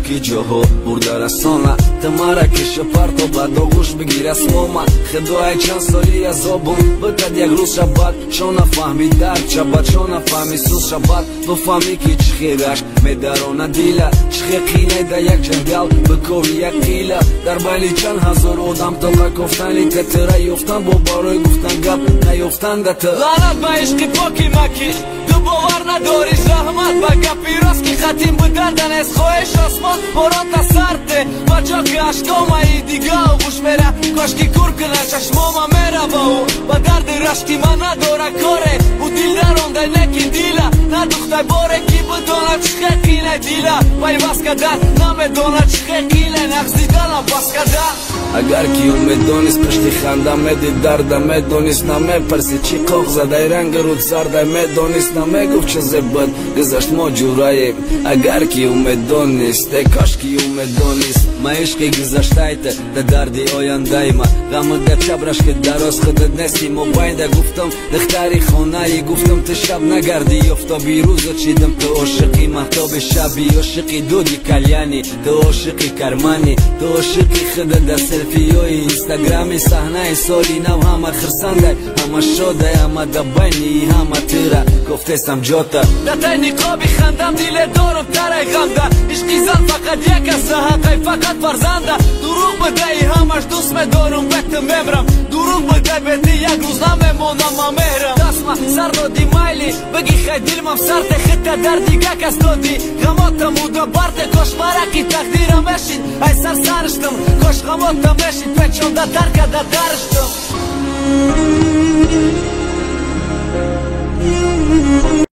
کی جاها برده رسانه تمرکش پرت و بعد گوش بگیر از ماما خدای چند سالی از آبون بکد یک روز شبت چون نفهمی درد شبت چون نفهمی سوز شبت بفهمی که چه خیرش میدارونه دیله چه خیقینه در یک جنگل بکوی یک قیله در بیلی چند هزار آدم تا گفتن لیت تره یفتن با برای گفتن گپ نیفتن دته لعنت به عشق پاکی مکی تو باور نداری رحمت به گپی راست که ختیم بدردن از خواهش آسمان باران تا سرده و جا که اشکام ای دیگه و گوش میره کاشکی کور کنه چشماما میره با او و درد رشتی من نداره کاره او دیل درانده نکی دیله ندوخته باره کی بدانه چخه قیله دیله وی بس کدن نمیدانه چخه قیله نغزی دلم بس کدن اگر کی امید دانست پشتی خنده میدید درده میدانست نمیپرسی چی قاق زده رنگ رود زرده میدانست نمیگفت چه زبد گذشت ما جوراییم اگر کی امید دانست کاش کی امید دانست ما عشقی گذشته ایت ده دردی آینده ای ما غم ده چبرش که دراز خودت نستی مباینده گفتم دختری خانه گفتم تو شب نگردی یفتا بیروز چیدم تو عاشقی محتاب شبی عاشقی دودی کلیانی تو عاشقی کرمانی تو عاشقی خودت ده سلفی های اینستاگرامی صحنه سالی نو همه خرسنده همه شاده همه دبینی همه تیره گفتستم جاتا دتای نقابی خندم دیل دارم تره غمده عشقی زن فقط یک از حقی فقط فرزنده دروغ بده ای همش دوست میدارم وقت میمرم دروغ بده بدی یک روز نمیمونم ما میرم دست ما سر دادی مایلی بگی خیلی دلمم سرد خط در دیگه کس دادی غماتم بوده برد کاش مرکی تقدیرم بشید ای سر سرشتم کاش غماتم بشید پچونده درکه در درشتم